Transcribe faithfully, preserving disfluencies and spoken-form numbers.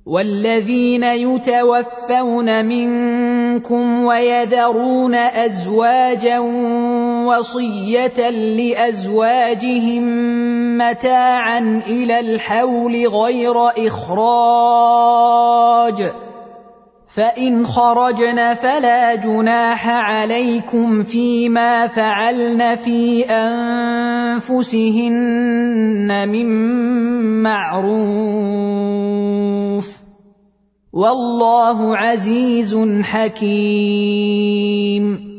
والذين يتوفون منكم ويذرون أزواجا وصية لأزواجهم متاعا إلى الحول غير إخراج، فإن خرجن فلا جناح عليكم فيما فعلن في أنفسهن من معروف، والله عزيز حكيم.